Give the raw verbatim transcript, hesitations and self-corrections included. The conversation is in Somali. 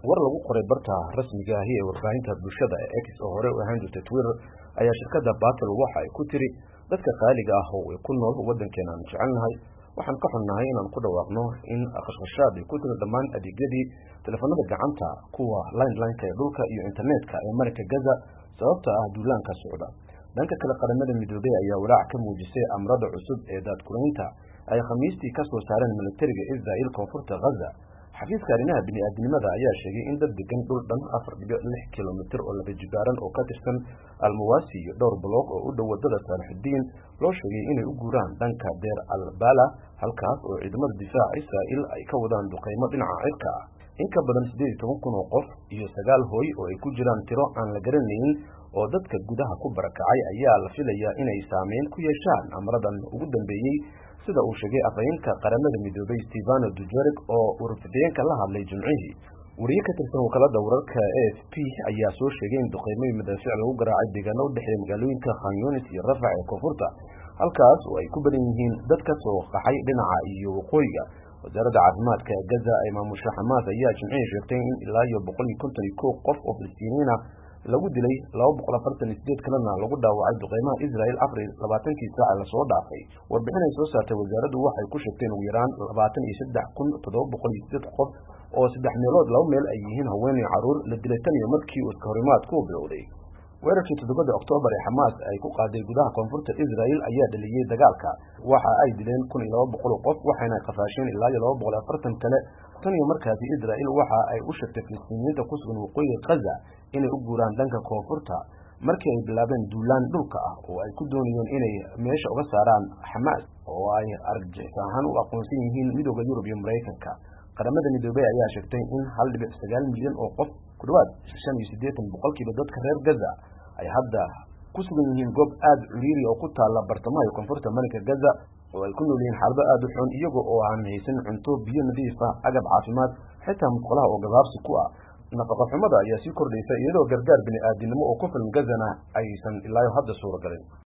war lagu qoray barta rasmiga ah ee warbaahinta bulshada ee X oo hore u ahaan jirtay Twitter ayaa shirkadda Battle waxa ay ku tiri dadka qaaliga ah oo ku nool wadankeena aan jecelnahay waxaan ka xunnahay inaan ku dhawaaqno in khashkhashaad ay ku tiri dhammaan adeegyadii telefoonada gacanta kuwa landline-ka ee dhulka iyo internetka ee Marka Gaza sababta ah duulaanka socda. dhanka kale qaramada midoobay ayaa walaac ka muujisay amrada cusub ee daadkureynta ay khamiistii ka soo saareen militariga Israel koonfurta Gaza. xafiiska arrimaha bini'aadanimada ayaa sheegay in dad degan dhul dhan afar dhibic lix kiiloomitir oo laba jibaaran oo ka tirsan Al-Mawasi iyo dhowr bloog oo u dhow wadada Salaxuddin loo sheegay inay u guuraan dhanka Deir al-Bala halkaas oo ciidamada difaaca Israel ay ka wadaan duqeymo dhinaca cirka ah. in ka badan siddeed iyo toban kun oo qof iyo sagaal hooy oo ay ku jiraan tiro aan la garanaynin oo dadka gudaha ku barakacay ayaa la filayaa inay saameyn ku yeeshaan amradan ugu dambeeyay sida uu sheegay afhayeenka qaramada midoobay Stefano Dujarric oo ururfideenka la hadlay Jimcihii. wariye ka tirsan wakaalada wararka A F P ayaa soo sheegay in duqeymo madaafiic lagu garaacay deegaano u dhexeeya magaalooyinka Khan Younis iyo Rafah ee koonfurta halkaas oo ay ku badan yihiin dad ka soo qaxay dhinaca iyo waqooyiga. wasaaradda caafimaadka ee Gaza ay maamusha Xamaas ayaa Jimcihii sheegtay in ilaa iyo boqol iyo konton iyo kow qof oo Falastiiniyiin ah lagu dilay laba boqol afartan iyo siddeed kalena lagu dhaawacay duqeymaha Israel afar iyo labaatankii saac la soo dhaafay. warbixin ay soo saartay wasaaraddu waxay ku sheegtay in ugu yaraan labaatan iyo saddex kun toddoba boqol iyo siddeed qof oo saddex meelood laba meel ay yihiin haween iyo carruur la dilay tan iyo markii uu iska horimaadku bilowday. weerarkii toddobada Oktoobar ee Xamaas ay ku qaaday gudaha koonfurta Israel ayaa dhaliyay dagaalka. waxa ay dileen kun iyo laba boqol oo qof waxayna qafaasheen ilaa iyo laba boqol iyo afartan kale tan iyo markaasi Israel waxa ay u sheegtay Falastiiniyiinta ku sugan waqooyiga Gaza inay u guuraan dhanka koonfurta markii ay bilaabeen duulaan dhulka ah oo ay ku doonayeen inay meesha uga saaraan Xamaas oo ay argagixis ahaan u aqoonsan yihiin midowga Yurub iyo Mareykanka. qaramada midoobay ayaa sheegtay in hal dhibic sagaal milyan oo qof ku dhawaad shan iyo siddeetan boqolkiiba dadka reer Gaza ay hadda ku sugan yihiin goob aad ciriiri oo ku taala bartamaha iyo koonfurta Marka Gaza oo ay ku nool yihiin xaalado aad u xun iyaga oo aan haysan cunto, biyo nadiif ah, agab caafimaad, xitaa musqulaha oo gabaabsi ku ah. nafaqo xumada ayaa sii kordhaysa iyadoo gargaar bini'aadanimo oo ku filan Gazana aysan ilaa hadda suuragelin.